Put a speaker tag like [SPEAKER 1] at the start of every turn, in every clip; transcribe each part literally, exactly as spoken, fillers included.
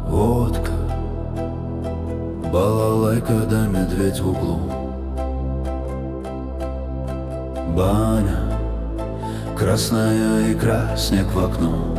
[SPEAKER 1] Водка, балалайка да медведь в углу. Баня, красная икра, снег в окно.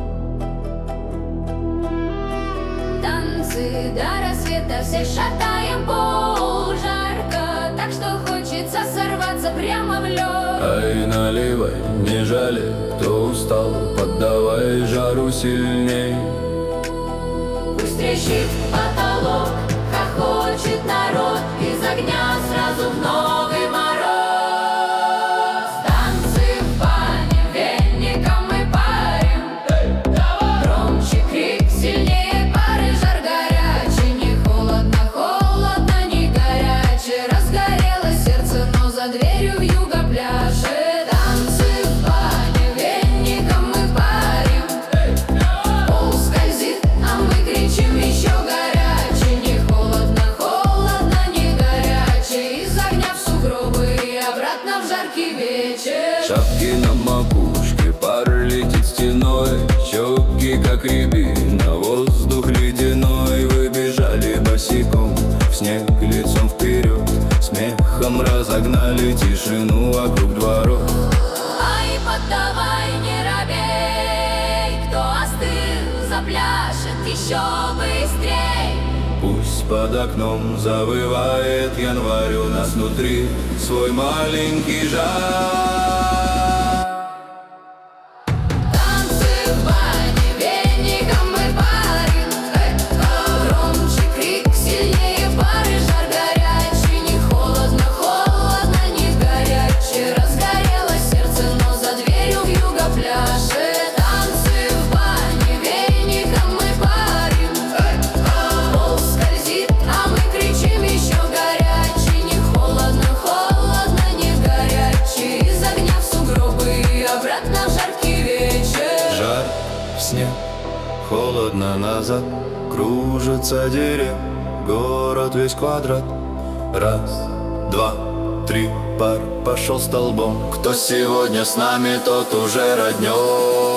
[SPEAKER 2] Танцы до рассвета, все шатаем пол. Жарко, так что хочется сорваться прямо в лед.
[SPEAKER 1] Ай, наливай, не жалей, кто устал, поддавай жару сильней.
[SPEAKER 2] Пусть трещит потолок, хохочет народ, из огня сразу в новый мороз. Танцы в бане, веником мы парим. Громче крик, сильнее пары, жар горячий. Не холодно, холодно, не горячее. Разгорелось сердце, но за дверью вьюга пляшет. Танцы в бане, веником мы парим. Пол скользит, а мы кричим еще горячее. Не холодно, холодно, не горячее. Из огня в сугробы и обратно в жаркий вечер.
[SPEAKER 1] Шапки на макушке, пар летит стеной. Щеки как рябина, воздух ледяной. Выбежали босиком в снег лицом вперед. Смехом разогнали тишину вокруг дворов.
[SPEAKER 2] Ай, поддавай, не робей. Кто остыл, запляшет еще быстрей.
[SPEAKER 1] Пусть под окном завывает январь, у нас внутри свой маленький жар.
[SPEAKER 2] Танцы в бане, веником мы парим. Громче крик, сильнее пары, жар горячий. Не холодно, холодно, не горячее. Разгорелось сердце, но за дверью вьюга пляшет. Танцы в бане, веником мы парим. Пол скользит, а мы кричим еще горячий. Не холодно, холодно, не горячее. Из огня в сугробы и обратно в жаркий вечер.
[SPEAKER 1] Жар, снег, холодно назад. Кружится деревья, город весь квадрат. Раз, два, три, пар пошел столбом. Кто сегодня с нами, тот уже роднёй.